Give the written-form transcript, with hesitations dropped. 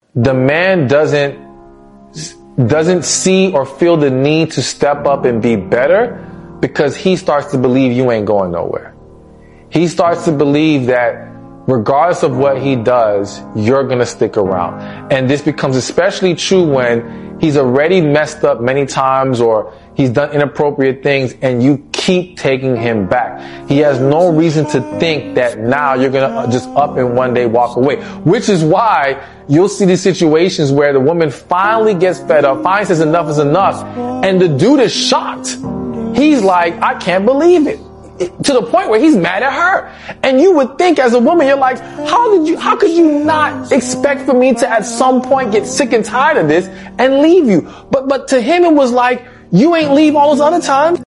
the man doesn't see or feel the need to step up and be better because he starts to believe you ain't going nowhere. He starts to believe that regardless of what he does, you're going to stick around. And this becomes especially true when he's already messed up many times or he's done inappropriate things and you keep taking him back. He has no reason to think that now you're going to just up and one day walk away, which is why you'll see these situations where the woman finally gets fed up, finally says enough is enough, and the dude is shocked. He's like, I can't believe it. To the point where he's mad at her. And you would think as a woman, you're like, how could you not expect for me to at some point get sick and tired of this and leave you? But to him, it was like, you ain't leave all those other times.